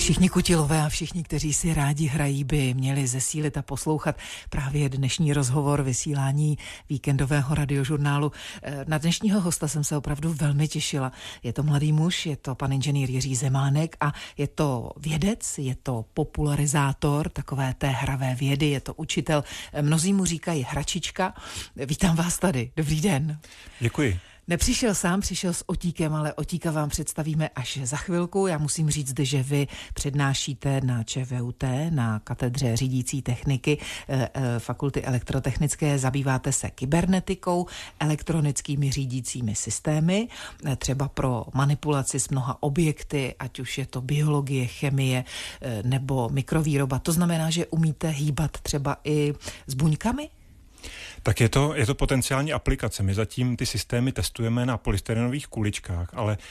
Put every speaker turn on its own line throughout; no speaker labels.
Všichni kutilové a všichni, kteří si rádi hrají, by měli zesílit a poslouchat právě dnešní rozhovor vysílání víkendového radiožurnálu. Na dnešního hosta jsem se opravdu velmi těšila. Je to mladý muž, je to pan inženýr Jiří Zemánek a je to vědec, je to popularizátor takové té hravé vědy, je to učitel. Mnozí mu říkají hračička. Vítám vás tady. Dobrý den.
Děkuji.
Nepřišel sám, přišel s Otíkem, ale Otíka vám představíme až za chvilku. Já musím říct, že vy přednášíte na ČVUT, na katedře řídící techniky Fakulty elektrotechnické, zabýváte se kybernetikou, elektronickými řídícími systémy, třeba pro manipulaci s mnoha objekty, ať už je to biologie, chemie nebo mikrovýroba. To znamená, že umíte hýbat třeba i s buňkami?
Tak je to potenciální aplikace. My zatím ty systémy testujeme na polystyrenových kuličkách,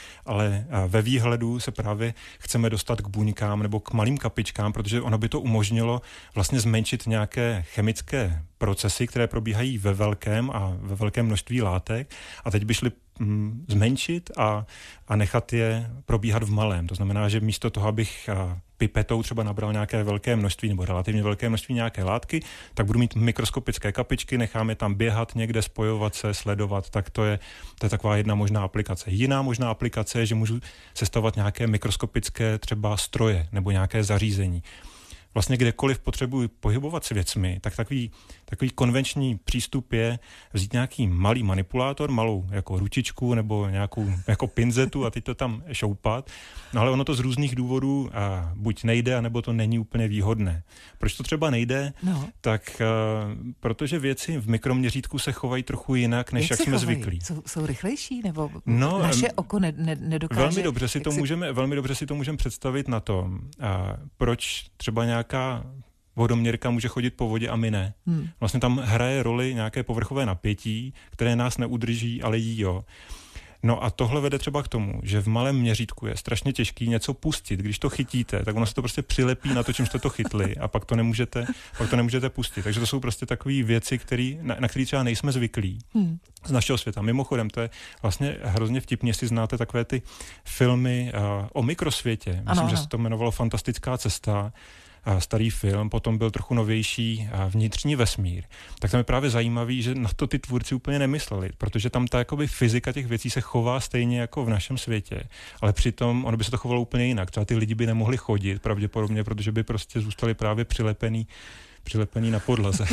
ale ve výhledu se právě chceme dostat k buňkám nebo k malým kapičkám, protože ono by to umožnilo vlastně zmenšit nějaké chemické procesy, které probíhají ve velkém množství látek, a teď by šly zmenšit a nechat je probíhat v malém. To znamená, že místo toho, abych pipetou třeba nabral nějaké velké množství nebo relativně velké množství nějaké látky, tak budu mít mikroskopické kapičky, nechám je tam běhat někde, spojovat se, sledovat, tak to je taková jedna možná aplikace. Jiná možná aplikace je, že můžu sestavovat nějaké mikroskopické třeba stroje nebo nějaké zařízení. Vlastně kdekoliv potřebuji pohybovat s věcmi, tak takový konvenční přístup je vzít nějaký malý manipulátor, malou jako ručičku nebo nějakou jako pinzetu a teď to tam šoupat. No ale ono to z různých důvodů buď nejde, anebo to není úplně výhodné. Proč to třeba nejde? No. Tak protože věci v mikroměřítku se chovají trochu jinak, než jak jsme zvyklí.
Jsou rychlejší? Nebo naše oko nedokáže?
Velmi dobře si to můžeme představit na tom, proč třeba nějaká vodoměrka může chodit po vodě a my ne. Vlastně tam hraje roli nějaké povrchové napětí, které nás neudrží, ale jí jo. No a tohle vede třeba k tomu, že v malém měřítku je strašně těžký něco pustit. Když to chytíte, tak ono se to prostě přilepí na to, čím jste to chytli, a pak to nemůžete pustit. Takže to jsou prostě takové věci, na které třeba nejsme zvyklí z našeho světa. Mimochodem, to je vlastně hrozně vtipně, jestli znáte takové ty filmy o mikrosvětě. Myslím, že se to jmenovalo Fantastická cesta. Starý film, potom byl trochu novější Vnitřní vesmír. Tak tam je právě zajímavý, že na to ty tvůrci úplně nemysleli, protože tam ta jakoby fyzika těch věcí se chová stejně jako v našem světě, ale přitom ono by se to chovalo úplně jinak. Třeba ty lidi by nemohli chodit pravděpodobně, protože by prostě zůstali právě přilepený na podlaze.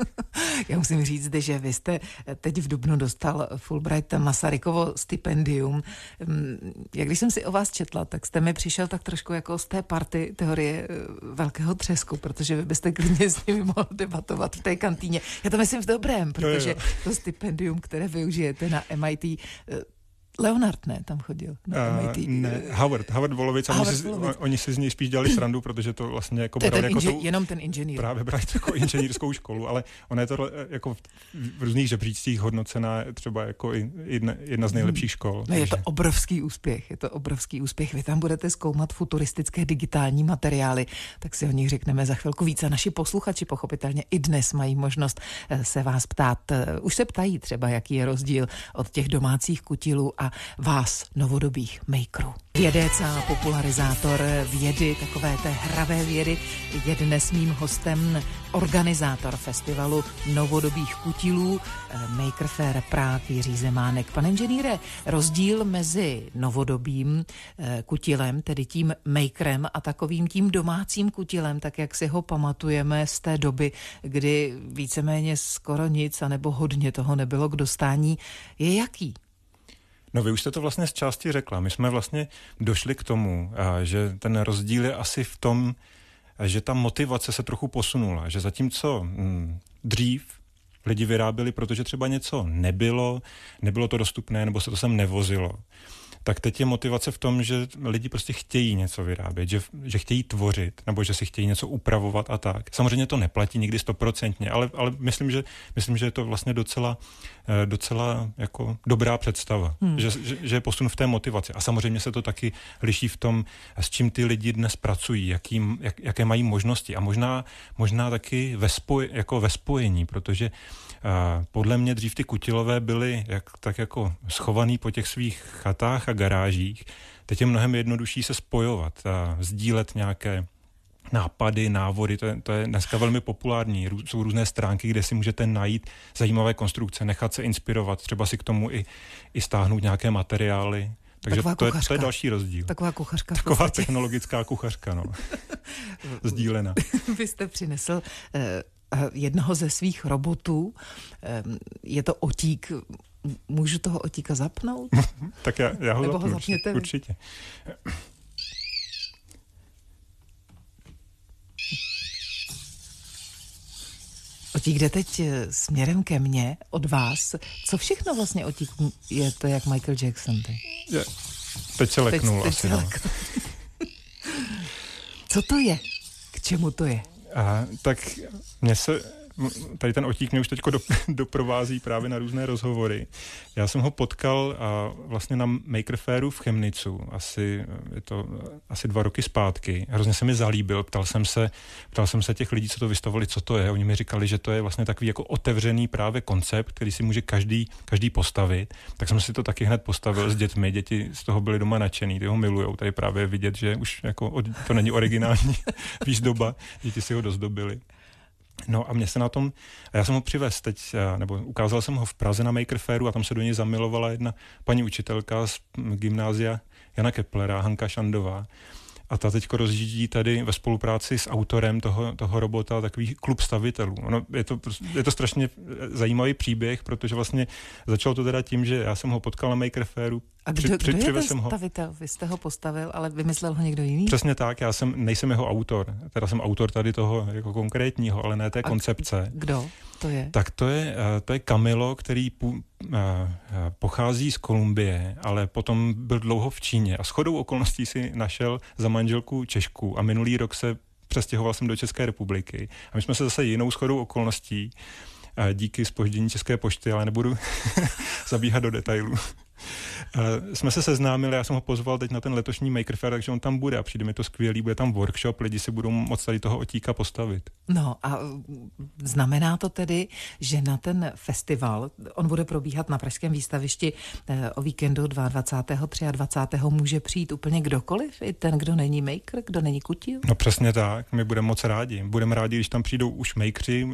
Já musím říct, že vy jste teď v dubnu dostal Fulbright Masarykovo stipendium. Jak když jsem si o vás četla, tak jste mi přišel tak trošku jako z té party teorie velkého třesku, protože vy byste klidně s nimi mohl debatovat v té kantýně. Já to myslím v dobrém, protože to stipendium, které využijete na MIT, Leonard tam chodil na MIT.
Ne, Howard Wolowitz. Oni si z něj spíš dělali srandu, protože to vlastně jako
brali jako jenom ten inženýr.
Právě brali jako inženýrskou školu, ale ona je to jako v různých žebříčcích hodnocená třeba jako jedna z nejlepších škol.
No, je to obrovský úspěch. Vy tam budete zkoumat futuristické digitální materiály, tak si o nich řekneme za chvilku víc. A naši posluchači pochopitelně i dnes mají možnost se vás ptát. Už se ptají třeba, jaký je rozdíl od těch domácích kutilů a vás, novodobých makerů. Vědec a popularizátor vědy, takové té hravé vědy, je dnes mým hostem organizátor festivalu novodobých kutilů Maker Faire Prague Jiří Zemánek. Pane inženýre, rozdíl mezi novodobým kutilem, tedy tím makerem, a takovým tím domácím kutilem, tak jak si ho pamatujeme z té doby, kdy víceméně skoro nic anebo hodně toho nebylo k dostání, je jaký?
No vy už jste to vlastně z části řekla. My jsme vlastně došli k tomu, že ten rozdíl je asi v tom, že ta motivace se trochu posunula. Že zatímco dřív lidi vyráběli, protože třeba něco nebylo to dostupné, nebo se to sem nevozilo, tak teď je motivace v tom, že lidi prostě chtějí něco vyrábět, že chtějí tvořit, nebo že si chtějí něco upravovat a tak. Samozřejmě to neplatí nikdy 100%, ale myslím, že je to vlastně docela jako dobrá představa, že je posun v té motivaci. A samozřejmě se to taky liší v tom, s čím ty lidi dnes pracují, jaké mají možnosti a možná taky ve spojení, protože podle mě dřív ty kutilové byli tak jako schovaný po těch svých chatách a garážích. Teď je mnohem jednodušší se spojovat a sdílet nějaké nápady, návody, to je dneska velmi populární. Jsou různé stránky, kde si můžete najít zajímavé konstrukce, nechat se inspirovat, třeba si k tomu i stáhnout nějaké materiály. Takže to je další rozdíl.
Taková kuchařka.
Taková technologická kuchařka, no. Sdílená.
Vy jste přinesl jednoho ze svých robotů. Je to otík. Můžu toho otíka zapnout?
Tak já ho zapnu, určitě.
Otík jde teď směrem ke mně od vás. Co všechno vlastně otík je to jak Michael Jackson?
Teď se leknul asi.
Co to je? K čemu to je?
Tak tady ten otík mě už teď doprovází právě na různé rozhovory. Já jsem ho potkal vlastně na Maker Fairu v Chemnicu, je to asi 2 roky zpátky. Hrozně se mi zalíbil, ptal jsem se těch lidí, co to vystavovali, co to je. Oni mi říkali, že to je vlastně takový jako otevřený právě koncept, který si může každý postavit. Tak jsem si to taky hned postavil s dětmi. Děti z toho byly doma nadšený, ty ho milujou. Tady právě vidět, že už jako to není originální výzdoba. Děti si ho dozdobili. No a mě se na tom, a já jsem ho přivez teď, nebo ukázal jsem ho v Praze na Maker Fairu a tam se do něj zamilovala jedna paní učitelka z gymnázia Jana Keplera, Hanka Šandová. A ta teďko rozjíždí tady ve spolupráci s autorem toho robota takový klub stavitelů. Je to strašně zajímavý příběh, protože vlastně začalo to teda tím, že já jsem ho potkal na Maker Fairu.
A kdo je ten stavitel? Vy jste ho postavil, ale vymyslel ho někdo jiný?
Přesně tak, nejsem jeho autor. Teda jsem autor tady toho jako konkrétního, ale ne té koncepce.
Kdo to je?
Tak to je Camilo, který pochází z Kolumbie, ale potom byl dlouho v Číně a shodou okolností si našel za manželku Češku a minulý rok se přestěhoval jsem do České republiky. A my jsme se zase jinou shodou okolností díky zpoždění České pošty, ale nebudu zabíhat do detailů. Jsme se seznámili, já jsem ho pozval teď na ten letošní Maker Fair, takže on tam bude a přijde mi to skvělý, bude tam workshop, lidi si budou moct tady toho otíka postavit. No
a znamená to tedy, že na ten festival, on bude probíhat na pražském výstavišti o víkendu 22. 23. může přijít úplně kdokoliv, i ten, kdo není maker, kdo není kutil?
No přesně tak, my budeme moc rádi. Budeme rádi, když tam přijdou už makeři,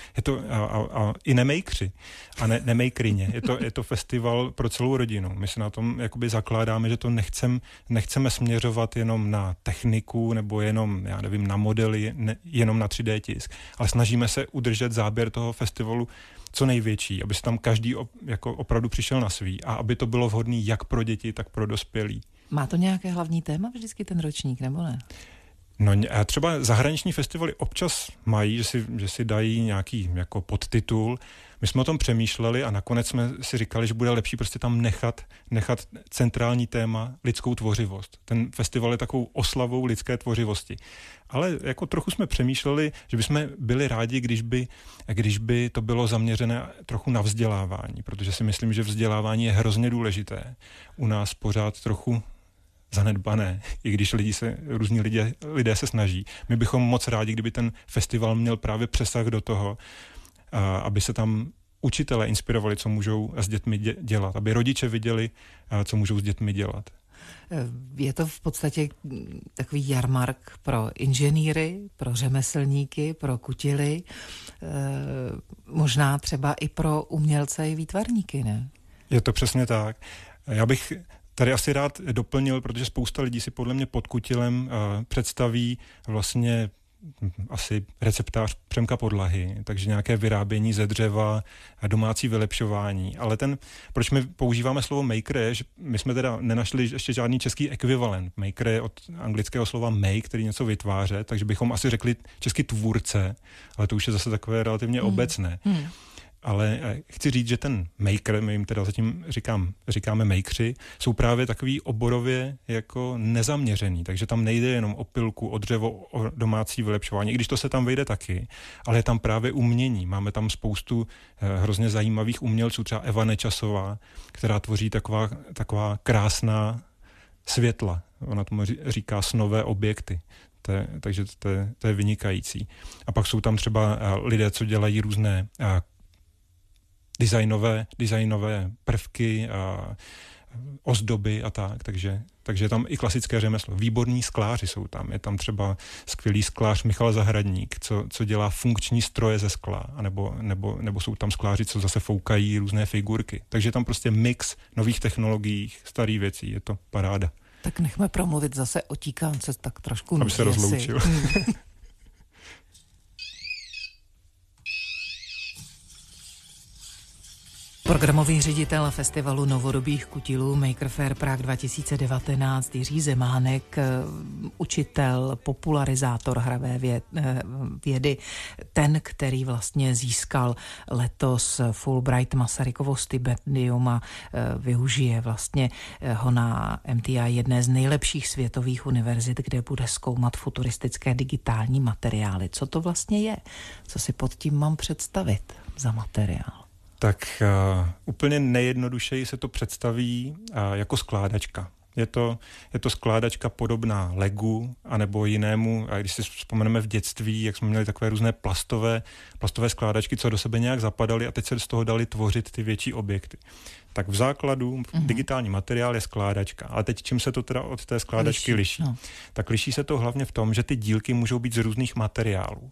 a i nemakeři a nemakeryně. Je to festival pro celou rodinu. My se na tom jakoby zakládáme, že to nechceme směřovat jenom na techniku nebo jenom, já nevím, na modely, jenom na 3D tisk, ale snažíme se udržet záběr toho festivalu co největší, aby se tam každý jako opravdu přišel na svý a aby to bylo vhodné jak pro děti, tak pro dospělí.
Má to nějaké hlavní téma vždycky ten ročník, nebo ne?
No a třeba zahraniční festivaly občas mají, že si dají nějaký jako podtitul. My jsme o tom přemýšleli a nakonec jsme si říkali, že bude lepší prostě tam nechat centrální téma lidskou tvořivost. Ten festival je takovou oslavou lidské tvořivosti. Ale jako trochu jsme přemýšleli, že bychom byli rádi, když by to bylo zaměřené trochu na vzdělávání, protože si myslím, že vzdělávání je hrozně důležité. U nás pořád trochu zanedbané, i když různí lidé se snaží. My bychom moc rádi, kdyby ten festival měl právě přesah do toho, aby se tam učitelé inspirovali, co můžou s dětmi dělat, aby rodiče viděli, co můžou s dětmi dělat.
Je to v podstatě takový jarmark pro inženýry, pro řemeslníky, pro kutily, možná třeba i pro umělce i výtvarníky, ne?
Je to přesně tak. Já bych tady asi rád doplnil, protože spousta lidí si podle mě pod kutilem představí vlastně asi receptář Přemka Podlahy, takže nějaké vyrábění ze dřeva a domácí vylepšování. Ale proč my používáme slovo maker, je, že my jsme teda nenašli ještě žádný český ekvivalent. Maker je od anglického slova make, který něco vytváře, takže bychom asi řekli český tvůrce, ale to už je zase takové relativně obecné. Ale chci říct, že ten maker, my jim teda zatím říkáme makeři, jsou právě takový oborově jako nezaměřený, takže tam nejde jenom o pilku, o dřevo, o domácí vylepšování, i když to se tam vejde taky, ale je tam právě umění. Máme tam spoustu hrozně zajímavých umělců, třeba Eva Nečasová, která tvoří taková krásná světla. Ona tomu říká snové objekty. Takže to je vynikající. A pak jsou tam třeba lidé, co dělají různé designové prvky a ozdoby a tak, takže tam i klasické řemeslo. Výborní skláři jsou tam. Je tam třeba skvělý sklář Michal Zahradník, co dělá funkční stroje ze skla, nebo jsou tam skláři, co zase foukají různé figurky. Takže je tam prostě mix nových technologií, starých věcí. Je to paráda.
Tak nechme promluvit zase o tíkánce tak trošku.
Aby se rozloučil.
Programový ředitel festivalu novodobých kutilů Maker Faire Prague 2019 Jiří Zemánek, učitel, popularizátor hravé vědy, ten, který vlastně získal letos Fulbright Masarykovo stipendium a využije vlastně ho na MTI, jedné z nejlepších světových univerzit, kde bude zkoumat futuristické digitální materiály. Co to vlastně je? Co si pod tím mám představit za materiál?
Tak úplně nejjednodušeji se to představí jako skládačka. Je to skládačka podobná Legu anebo jinému, a když si vzpomeneme v dětství, jak jsme měli takové různé plastové skládačky, co do sebe nějak zapadaly a teď se z toho dali tvořit ty větší objekty. Tak v základu digitální materiál je skládačka. Ale teď čím se to teda od té skládačky liší? No. Tak liší se to hlavně v tom, že ty dílky můžou být z různých materiálů.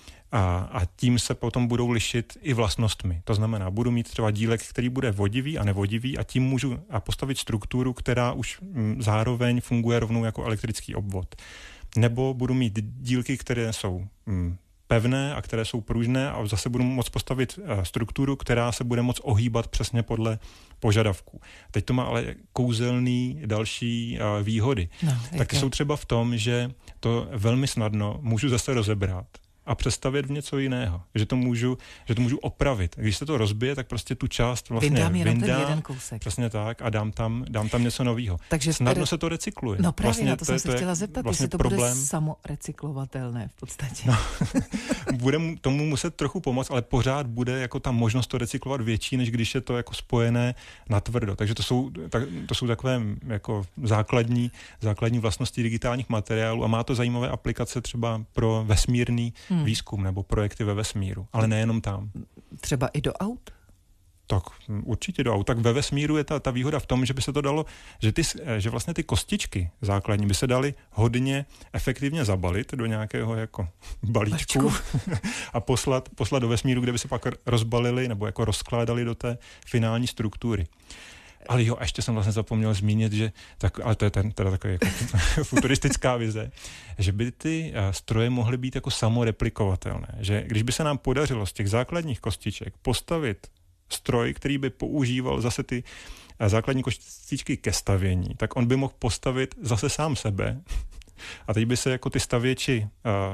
A tím se potom budou lišit i vlastnostmi. To znamená, budu mít třeba dílek, který bude vodivý a nevodivý a tím můžu postavit strukturu, která už zároveň funguje rovnou jako elektrický obvod. Nebo budu mít dílky, které jsou pevné a které jsou pružné a zase budu moct postavit strukturu, která se bude moct ohýbat přesně podle požadavků. Teď to má ale kouzelný další výhody. Taky jsou třeba v tom, že to velmi snadno můžu zase rozebrat a přestavět v něco jiného. Že to můžu opravit. Když se to rozbije, tak prostě tu část vlastně
vyndám ten jeden kousek.
Přesně tak a dám tam něco nového. Takže snadno se to recykluje.
No právě, vlastně na to jsem se chtěla zeptat, vlastně jestli to problém bude samorecyklovatelné v podstatě. No,
bude tomu muset trochu pomoct, ale pořád bude jako ta možnost to recyklovat větší, než když je to jako spojené natvrdo. Takže to jsou takové jako základní vlastnosti digitálních materiálů a má to zajímavé aplikace třeba pro vesmírný výzkum nebo projekty ve vesmíru, ale nejenom tam.
Třeba i do aut?
Tak určitě do aut. Tak ve vesmíru je ta výhoda v tom, že by se to dalo, že vlastně ty kostičky základní by se daly hodně efektivně zabalit do nějakého jako balíčku a poslat do vesmíru, kde by se pak rozbalili nebo jako rozkládali do té finální struktury. Ale jo, ještě jsem vlastně zapomněl zmínit, že ale to je teda taková jako futuristická vize, že by ty stroje mohly být jako samoreplikovatelné. Že když by se nám podařilo z těch základních kostiček postavit stroj, který by používal zase ty základní kostičky ke stavění, tak on by mohl postavit zase sám sebe. A teď by se jako ty stavěči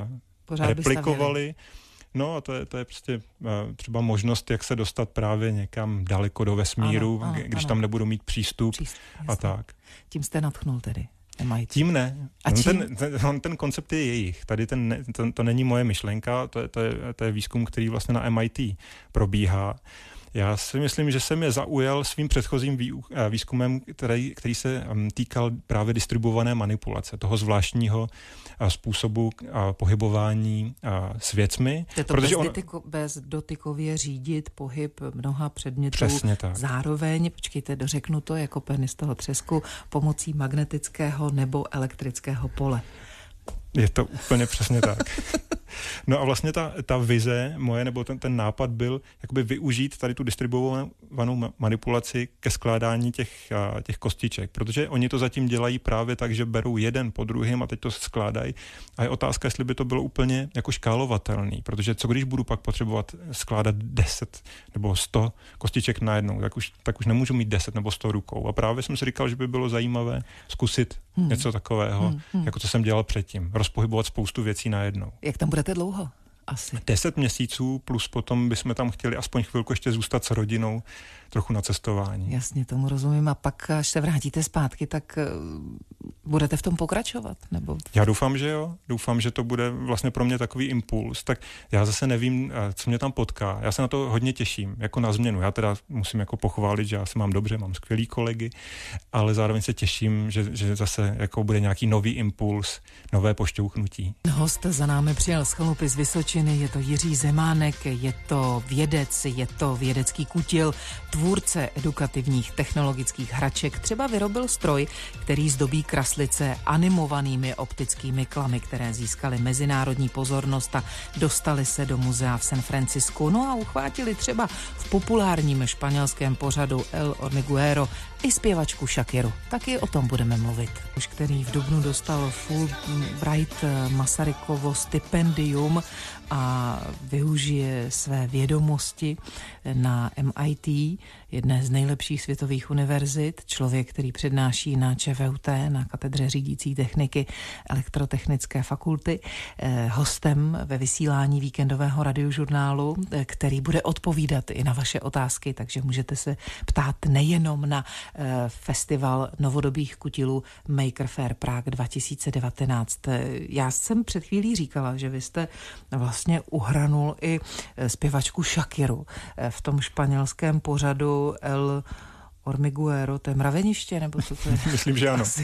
replikovali. No a to je prostě třeba možnost, jak se dostat právě někam daleko do vesmíru, když tam nebudu mít přístup a tak.
Tím jste nadchnul tedy?
Tím ne. Ten koncept je jejich. Tady to není moje myšlenka, to je výzkum, který vlastně na MIT probíhá. Já si myslím, že jsem je zaujal svým předchozím výzkumem, který se týkal právě distribuované manipulace, toho zvláštního způsobu pohybování s věcmi.
Je to bezdotykově řídit pohyb mnoha předmětů.
Přesně tak.
Zároveň, dořeknu to jako penis toho třesku, pomocí magnetického nebo elektrického pole.
Je to úplně přesně tak. No a vlastně ta vize moje, nebo ten nápad byl jakoby využít tady tu distribuovanou manipulaci ke skládání těch kostiček, protože oni to zatím dělají právě tak, že berou jeden po druhém a teď to skládají. A je otázka, jestli by to bylo úplně jako škálovatelný, protože co když budu pak potřebovat skládat 10 nebo 100 kostiček najednou, tak už nemůžu mít 10 nebo 100 rukou. A právě jsem si říkal, že by bylo zajímavé zkusit něco takového, jako co jsem dělal předtím. Rozpohybovat spoustu věcí najednou.
Jak tam budete dlouho? Asi.
10 měsíců plus potom bychom tam chtěli aspoň chvilku ještě zůstat s rodinou, trochu na cestování.
Jasně, tomu rozumím. A pak, až se vrátíte zpátky, tak Budete v tom pokračovat? Nebo?
Já doufám, že jo. Doufám, že to bude vlastně pro mě takový impuls. Tak já zase nevím, co mě tam potká. Já se na to hodně těším, jako na změnu. Já teda musím jako pochválit, že já se mám dobře, mám skvělý kolegy, ale zároveň se těším, že zase jako bude nějaký nový impuls, nové pošťouchnutí.
Host za námi přijel z chalupy z Vysočiny, je to Jiří Zemánek, je to vědec, je to vědecký kutil, tvůrce edukativních technologických hraček. Třeba vyrobil stroj, který zdobí kraslice animovanými optickými klamy, které získaly mezinárodní pozornost a dostaly se do muzea v San Francisku. No a uchvátili třeba v populárním španělském pořadu El Hormiguero i zpěvačku Shakiru. Taky o tom budeme mluvit. Už který v dubnu dostal Fulbright Masarykovo stipendium a využije své vědomosti na MIT, jedné z nejlepších světových univerzit. Člověk, který přednáší na ČVUT, na katedře řídící techniky elektrotechnické fakulty, hostem ve vysílání víkendového radiožurnálu, který bude odpovídat i na vaše otázky, takže můžete se ptát nejenom na festival novodobých kutilů Maker Faire Prague 2019. Já jsem před chvílí říkala, že vy jste vlastně uhranul i zpěvačku Shakiru v tom španělském pořadu El Hormiguero, to je mraveniště, nebo co to je?
Myslím, že ano.
Asi.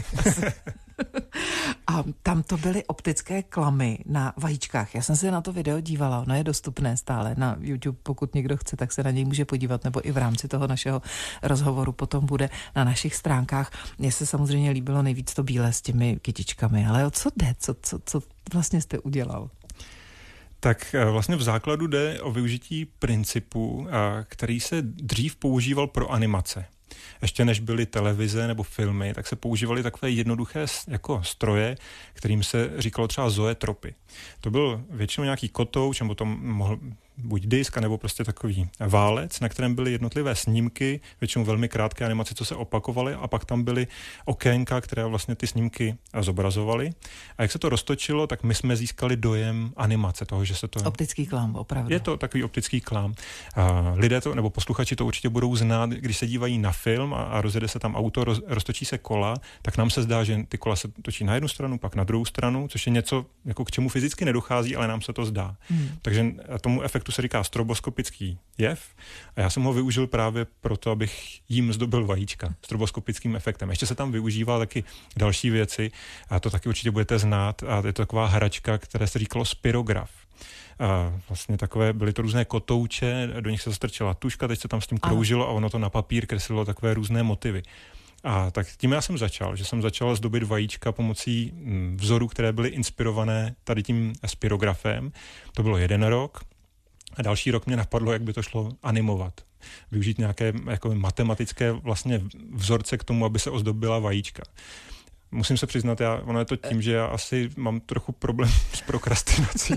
A tam to byly optické klamy na vajíčkách. Já jsem se na to video dívala, ono je dostupné stále na YouTube, pokud někdo chce, tak se na něj může podívat, nebo i v rámci toho našeho rozhovoru potom bude na našich stránkách. Mně se samozřejmě líbilo nejvíc to bílé s těmi kytičkami, ale o co jde? Co vlastně jste udělal?
Tak vlastně v základu jde o využití principu, který se dřív používal pro animace. Ještě než byly televize nebo filmy, tak se používaly takové jednoduché jako stroje, kterým se říkalo třeba zoetropy. To byl většinou nějaký kotouč, nebo to mohl buď disk, nebo prostě takový válec, na kterém byly jednotlivé snímky, většinou velmi krátké animace, co se opakovaly, a pak tam byly okénka, které vlastně ty snímky zobrazovaly. A jak se to roztočilo, tak my jsme získali dojem animace toho, že se to...
Optický klam, opravdu.
Je to takový optický klam. A lidé to, nebo posluchači to určitě budou znát, když se dívají na film a rozjede se tam auto, roztočí se kola, tak nám se zdá, že ty kola se točí na jednu stranu, pak na druhou stranu, což je něco, jako k čemu fyzicky nedochází, ale nám se to zdá. Takže tomu efektu se říká stroboskopický jev a já jsem ho využil právě proto, abych jim zdobil vajíčka stroboskopickým efektem. Ještě se tam využívá taky další věci a to taky určitě budete znát a je to taková hračka, které se říkalo spirograf. A vlastně takové, byly to různé kotouče, do nich se zastrčila tuška, teď se tam s tím kroužilo a ono to na papír kreslilo takové různé motivy. A tak tím já jsem začal, že jsem začal zdobit vajíčka pomocí vzorů, které byly inspirované tady tím spirografem. To bylo 1 rok. A další rok mě napadlo, jak by to šlo animovat. Využít nějaké jako matematické vlastně vzorce k tomu, aby se ozdobila vajíčka. Musím se přiznat, ono je to tím, že já asi mám trochu problém s prokrastinací.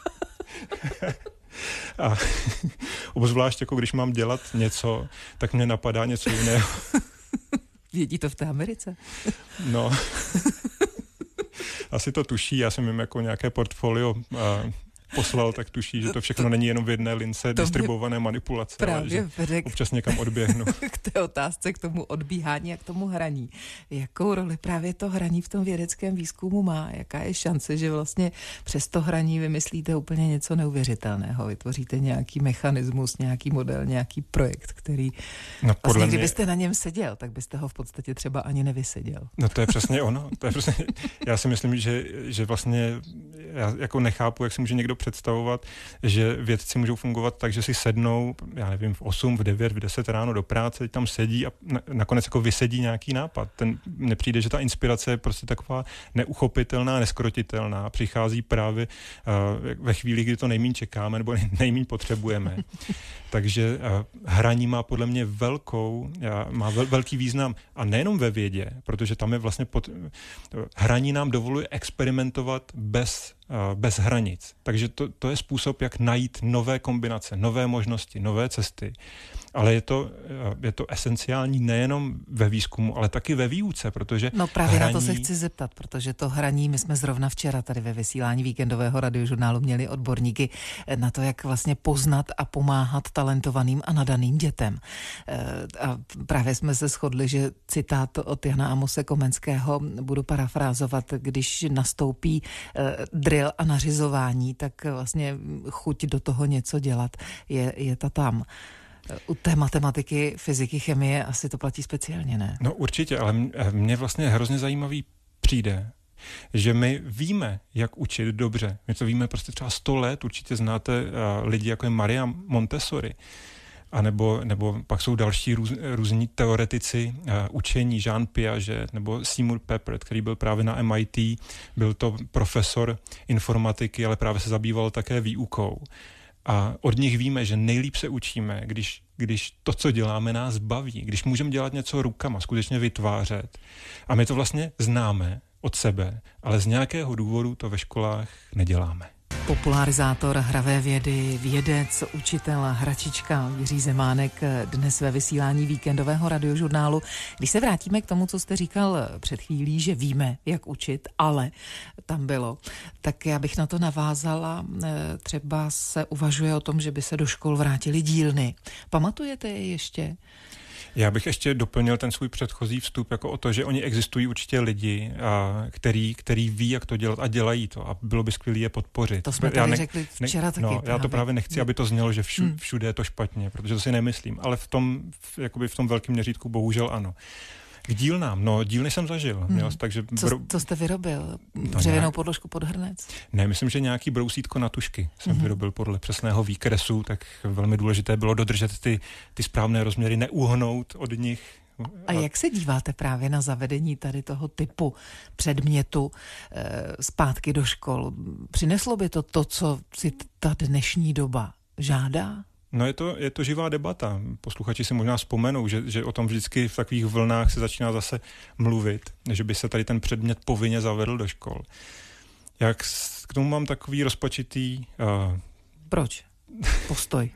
A obzvlášť jako když mám dělat něco, tak mě napadá něco jiného.
Vědí to v té Americe?
No, asi to tuší, já jsem jim jako nějaké portfolio poslal, tak tuší, že to všechno není jenom v jedné lince distribuované manipulace, ale že občas někam odběhnu.
K té otázce, k tomu odbíhání a k tomu hraní. Jakou roli právě to hraní v tom vědeckém výzkumu má? Jaká je šance, že vlastně přes to hraní vymyslíte úplně něco neuvěřitelného? Vytvoříte nějaký mechanismus, nějaký model, nějaký projekt, který vlastně, kdybyste na něm seděl, tak byste ho v podstatě třeba ani nevyseděl. No
to je přesně ono. To je přesně, já si myslím, že vlastně já jako nechápu, jak si může někdo představovat, že vědci můžou fungovat tak, že si sednou, já nevím, v 8, v 9, v 10 ráno do práce, tam sedí a nakonec jako vysedí nějaký nápad. Mně přijde, že ta inspirace je prostě taková neuchopitelná, neskrotitelná. Přichází právě ve chvíli, kdy to nejméně čekáme nebo nejméně potřebujeme. Takže hraní má podle mě má velký význam a nejenom ve vědě, protože tam je vlastně hraní nám dovoluje experimentovat bez bez hranic. Takže to je způsob, jak najít nové kombinace, nové možnosti, nové cesty. Ale je to esenciální nejenom ve výzkumu, ale taky ve výuce, protože
no právě na to se chci zeptat, protože to hraní, my jsme zrovna včera tady ve vysílání víkendového radiožurnálu měli odborníky na to, jak vlastně poznat a pomáhat talentovaným a nadaným dětem. A právě jsme se shodli, že citát od Jana Amose Komenského budu parafrázovat, když nastoupí drill a nařizování, tak vlastně chuť do toho něco dělat je ta tam. U té matematiky, fyziky, chemie asi to platí speciálně, ne?
No určitě, ale mě vlastně hrozně zajímavý přijde, že my víme, jak učit dobře. My to víme prostě třeba 100 let, určitě znáte lidi jako je Maria Montessori, a nebo pak jsou další různí teoretici učení, Jean Piaget nebo Seymour Papert, který byl právě na MIT, byl to profesor informatiky, ale právě se zabýval také výukou. A od nich víme, že nejlíp se učíme, když to, co děláme, nás baví, když můžeme dělat něco rukama, skutečně vytvářet. A my to vlastně známe od sebe, ale z nějakého důvodu to ve školách neděláme.
Popularizátor hravé vědy, vědec, učitel, hračička Jiří Zemánek dnes ve vysílání víkendového radiožurnálu. Když se vrátíme k tomu, co jste říkal před chvílí, že víme, jak učit, ale tam bylo, tak já bych na to navázala. Třeba se uvažuje o tom, že by se do škol vrátily dílny. Pamatujete je ještě?
Já bych ještě doplnil ten svůj předchozí vstup jako o to, že oni existují určitě lidi, který ví, jak to dělat a dělají to a bylo by skvělé je podpořit.
To jsme tady řekli včera taky.
No, já to právě nechci, aby to znělo, že všude je to špatně, protože to si nemyslím, ale v tom velkém měřítku bohužel ano. K dílnám, dílny jsem zažil. Takže
co jste vyrobil? Dřevěnou podložku pod hrnec?
Ne, myslím, že nějaký brousítko na tušky jsem vyrobil podle přesného výkresu, tak velmi důležité bylo dodržet ty správné rozměry, neuhnout od nich.
A jak se díváte právě na zavedení tady toho typu předmětu zpátky do škol? Přineslo by to, co si ta dnešní doba žádá?
No je to živá debata. Posluchači si možná vzpomenou, že o tom vždycky v takových vlnách se začíná zase mluvit, že by se tady ten předmět povinně zavedl do škol. Jak k tomu mám takový rozpačitý...
Proč? Postoj.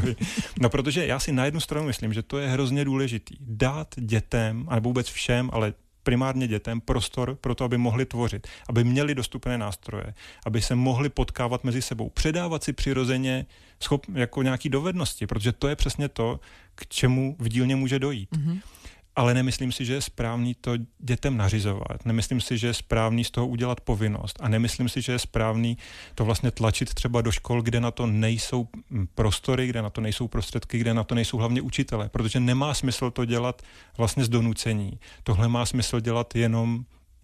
No protože já si na jednu stranu myslím, že to je hrozně důležitý. Dát dětem, nebo vůbec všem, ale primárně dětem prostor pro to, aby mohli tvořit, aby měli dostupné nástroje, aby se mohli potkávat mezi sebou, předávat si přirozeně jako nějaký dovednosti, protože to je přesně to, k čemu v dílně může dojít. Mm-hmm. Ale nemyslím si, že je správný to dětem nařizovat. Nemyslím si, že je správný z toho udělat povinnost. A nemyslím si, že je správný to vlastně tlačit třeba do škol, kde na to nejsou prostory, kde na to nejsou prostředky, kde na to nejsou hlavně učitelé. Protože nemá smysl to dělat vlastně z donucení. Tohle má smysl dělat jenom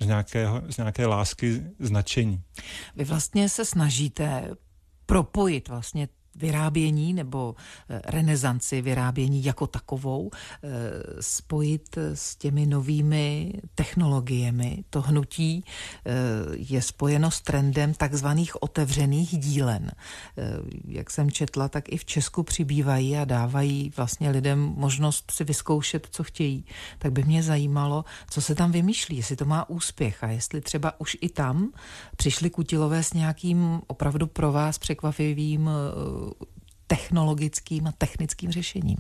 z nějaké lásky, značení.
Vy vlastně se snažíte propojit vlastně vyrábění nebo renesanci vyrábění jako takovou spojit s těmi novými technologiemi. To hnutí je spojeno s trendem takzvaných otevřených dílen. Jak jsem četla, tak i v Česku přibývají a dávají vlastně lidem možnost si vyzkoušet, co chtějí. Tak by mě zajímalo, co se tam vymýšlí, jestli to má úspěch a jestli třeba už i tam přišli Kutilové s nějakým opravdu pro vás překvapivým technologickým a technickým řešením.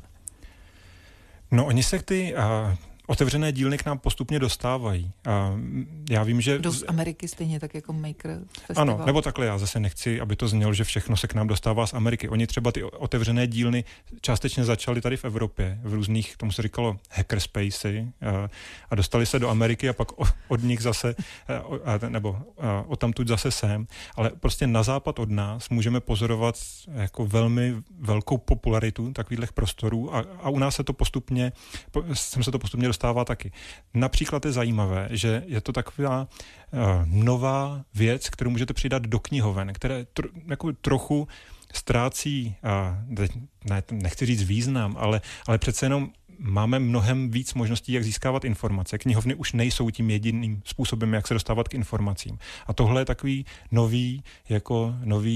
No, oni se ty otevřené dílny k nám postupně dostávají. Já vím, že...
Z Ameriky stejně tak jako Maker Festival.
Ano, nebo takhle, já zase nechci, aby to znělo, že všechno se k nám dostává z Ameriky. Oni třeba ty otevřené dílny částečně začaly tady v Evropě, v různých, tomu se říkalo hackerspacey, a dostali se do Ameriky a pak od nich zase, nebo odtamtud zase sem. Ale prostě na západ od nás můžeme pozorovat jako velmi velkou popularitu takových prostorů a u nás se to postupně dostává taky. Například je zajímavé, že je to taková nová věc, kterou můžete přidat do knihoven, které jako trochu ztrácí, nechci říct význam, ale přece jenom máme mnohem víc možností, jak získávat informace. Knihovny už nejsou tím jediným způsobem, jak se dostávat k informacím. A tohle je takový nový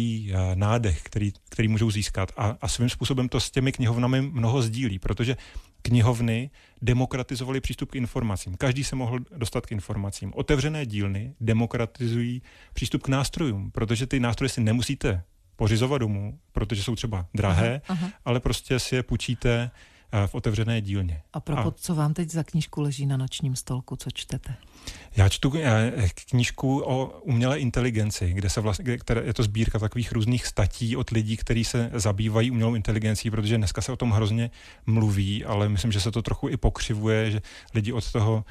nádech, který můžou získat. A svým způsobem to s těmi knihovnami mnoho sdílí, protože knihovny demokratizovaly přístup k informacím. Každý se mohl dostat k informacím. Otevřené dílny demokratizují přístup k nástrojům, protože ty nástroje si nemusíte pořizovat domů, protože jsou třeba drahé, ale prostě si je půjčíte v otevřené dílně.
A co vám teď za knížku leží na nočním stolku, co čtete?
Já čtu knížku o umělé inteligenci, kde je to sbírka takových různých statí od lidí, kteří se zabývají umělou inteligencí, protože dneska se o tom hrozně mluví, ale myslím, že se to trochu i pokřivuje, že lidi od toho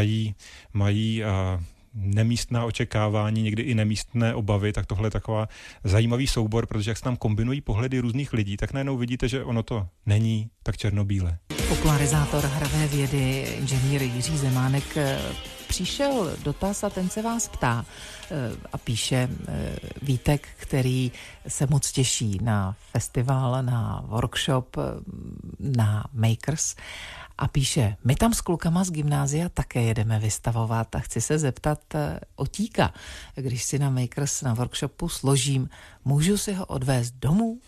mají nemístná očekávání, někdy i nemístné obavy, tak tohle je taková zajímavý soubor, protože jak se tam kombinují pohledy různých lidí, tak najednou vidíte, že ono to není tak černobílé.
Popularizátor hravé vědy, inženýr Jiří Zemánek, přišel dotaz a ten se vás ptá a píše Vítek, který se moc těší na festival, na workshop, na Makers a píše, my tam s klukama z gymnázia také jedeme vystavovat a chci se zeptat Otíka, když si na Makers na workshopu složím, můžu si ho odvést domů?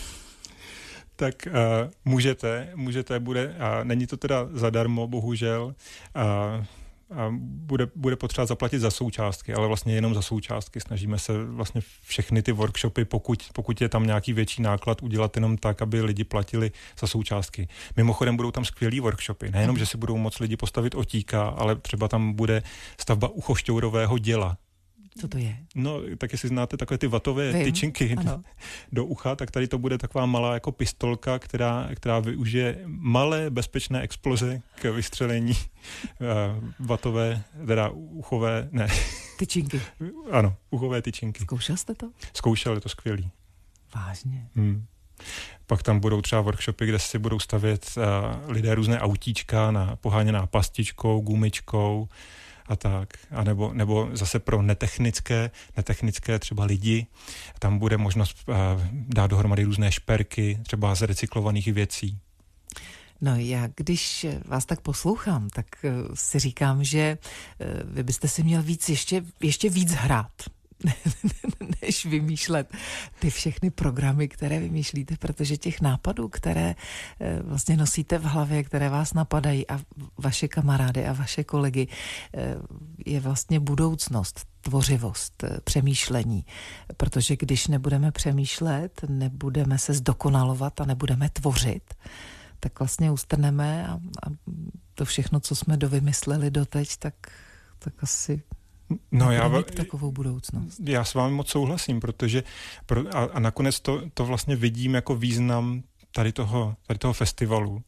Tak můžete, bude, a není to teda zadarmo, bohužel, a bude potřeba zaplatit za součástky, ale vlastně jenom za součástky. Snažíme se vlastně všechny ty workshopy, pokud je tam nějaký větší náklad, udělat jenom tak, aby lidi platili za součástky. Mimochodem budou tam skvělý workshopy. Nejenom, že si budou moct lidi postavit Otíka, ale třeba tam bude stavba uchošťourového děla.
Co to je?
No, tak jestli znáte takové ty vatové tyčinky do ucha, tak tady to bude taková malá jako pistolka, která využije malé bezpečné exploze k vystřelení vatové, teda uchové, ne.
Tyčinky.
Ano, uchové tyčinky.
Zkoušel jste to?
Zkoušel, je to skvělý.
Vážně?
Pak tam budou třeba workshopy, kde si budou stavět lidé různé autíčka poháněná pastičkou, gumičkou, a tak. A nebo zase pro netechnické třeba lidi, tam bude možnost dát dohromady různé šperky, třeba z recyklovaných věcí.
No já, když vás tak poslouchám, tak si říkám, že vy byste si měl ještě víc hrát, než vymýšlet ty všechny programy, které vymýšlíte, protože těch nápadů, které vlastně nosíte v hlavě, které vás napadají a vaše kamarády a vaše kolegy, je vlastně budoucnost, tvořivost, přemýšlení. Protože když nebudeme přemýšlet, nebudeme se zdokonalovat a nebudeme tvořit, tak vlastně ustrneme a to všechno, co jsme dovymysleli doteď, tak asi mít takovou budoucnost.
Já s vámi moc souhlasím, protože a nakonec to vlastně vidím jako význam tady toho festivalu.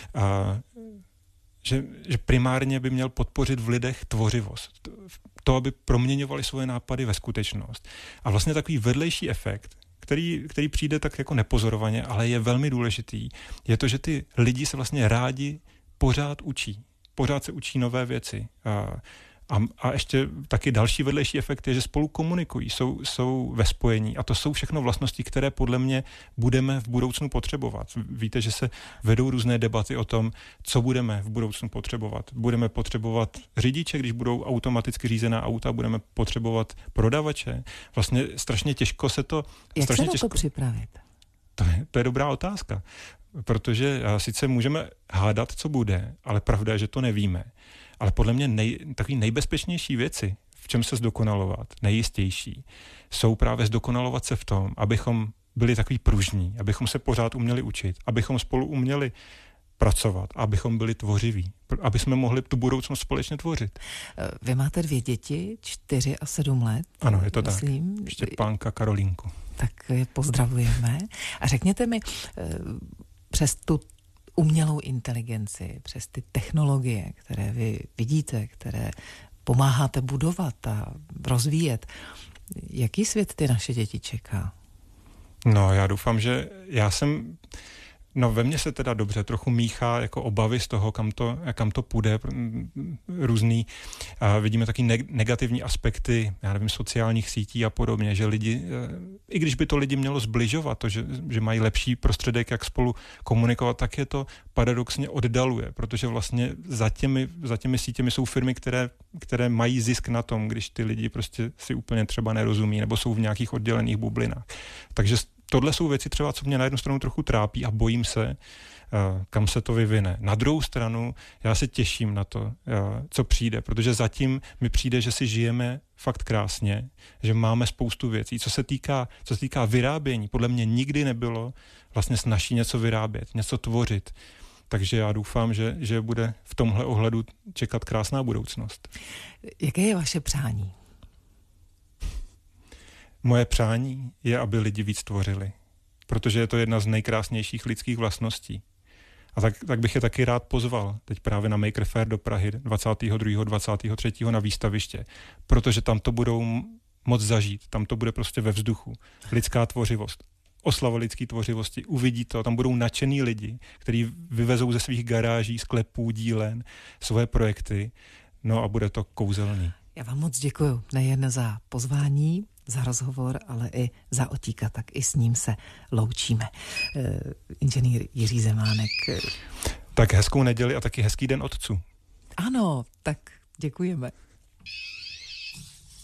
Že primárně by měl podpořit v lidech tvořivost. To, aby proměňovali svoje nápady ve skutečnost. A vlastně takový vedlejší efekt, který přijde tak jako nepozorovaně, ale je velmi důležitý, je to, že ty lidi se vlastně rádi pořád učí. Pořád se učí nové věci. A ještě taky další vedlejší efekt je, že spolu komunikují, jsou ve spojení a to jsou všechno vlastnosti, které podle mě budeme v budoucnu potřebovat. Víte, že se vedou různé debaty o tom, co budeme v budoucnu potřebovat. Budeme potřebovat řidiče, když budou automaticky řízená auta, budeme potřebovat prodavače. Vlastně strašně těžko se to...
Jak se na to připravit?
To je dobrá otázka, protože sice můžeme hádat, co bude, ale pravda je, že to nevíme. Ale podle mě takový nejbezpečnější věci, v čem se zdokonalovat, nejistější, jsou právě zdokonalovat se v tom, abychom byli takový pružní, abychom se pořád uměli učit, abychom spolu uměli pracovat, abychom byli tvořiví, aby jsme mohli tu budoucnost společně tvořit.
Vy máte 2 děti, 4 a 7 let.
Ano, je to myslím. Tak. Štěpánka, Karolínku.
Tak je pozdravujeme. A řekněte mi, přes tu umělou inteligenci, přes ty technologie, které vy vidíte, které pomáháte budovat a rozvíjet, jaký svět ty naše děti čeká?
No, já doufám, že ve mně se teda dobře trochu míchá jako obavy z toho, kam to půjde, různý, vidíme taky negativní aspekty, já nevím, sociálních sítí a podobně, že lidi, i když by to lidi mělo zbližovat, to, že mají lepší prostředek, jak spolu komunikovat, tak je to paradoxně oddaluje, protože vlastně za těmi sítěmi jsou firmy, které mají zisk na tom, když ty lidi prostě si úplně třeba nerozumí, nebo jsou v nějakých oddělených bublinách. Takže tohle jsou věci třeba, co mě na jednu stranu trochu trápí a bojím se, kam se to vyvine. Na druhou stranu já se těším na to, co přijde, protože zatím mi přijde, že si žijeme fakt krásně, že máme spoustu věcí. Co se týká vyrábění, podle mě nikdy nebylo vlastně snazší něco vyrábět, něco tvořit. Takže já doufám, že bude v tomhle ohledu čekat krásná budoucnost.
Jaké je vaše přání?
Moje přání je, aby lidi víc tvořili, protože je to jedna z nejkrásnějších lidských vlastností. A tak bych je taky rád pozval teď právě na Maker Faire do Prahy 22. 23. na výstaviště, protože tam to budou moc zažít, tam to bude prostě ve vzduchu. Lidská tvořivost, oslava lidské tvořivosti, uvidí to, tam budou nadšený lidi, kteří vyvezou ze svých garáží, sklepů, dílen svoje projekty, no a bude to kouzelný.
Já vám moc děkuju, nejen za pozvání, za rozhovor, ale i za Otíka, tak i s ním se loučíme. Inženýr Jiří Zemánek.
Tak hezkou neděli a taky hezký den otců.
Ano, tak děkujeme.